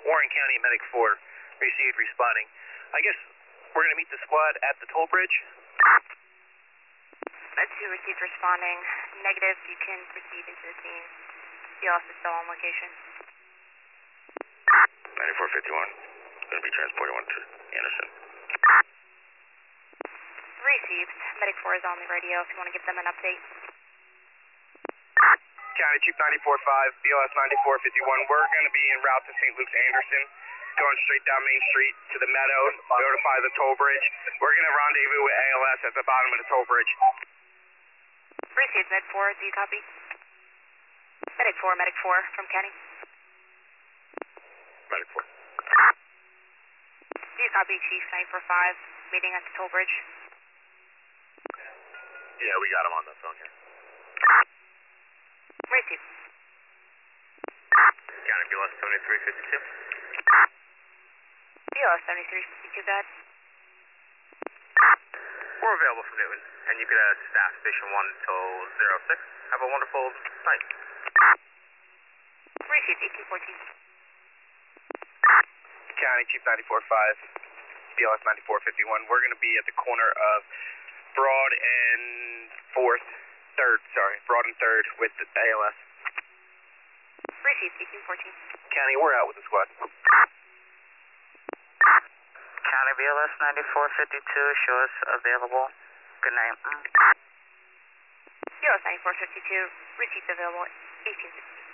Warren County Medic 4 received responding. I guess we're going to meet the squad at the toll bridge. Med 2 received responding. Negative, you can proceed into the scene. BLS is still on location. 9451, going to be transported one to Anderson. Received. Medic 4 is on the radio if you want to give them an update. County Chief 94.5, BLS 9451. We're going to be en route to St. Luke's Anderson, going straight down Main Street to the Meadows, notify the toll bridge. We're going to rendezvous with ALS at the bottom of the toll bridge. Received. Med 4, do you copy? Medic 4 from County. Medic 4. Do you copy, Chief 94.5, meeting at the toll bridge? Yeah, we got him on the phone here. Received. County BLS 7352. BLS 7352, go ahead. We're available from Newton, and you could staff Station 1 until 06. Have a wonderful night. Received. 1814. County Chief 94.5, BLS 9451. We're going to be at the corner of Broad and 3rd with the ALS. Received. 1814. County, we're out with the squad. County BLS 9452, show us available. Good night. BLS 9452, received available 1860.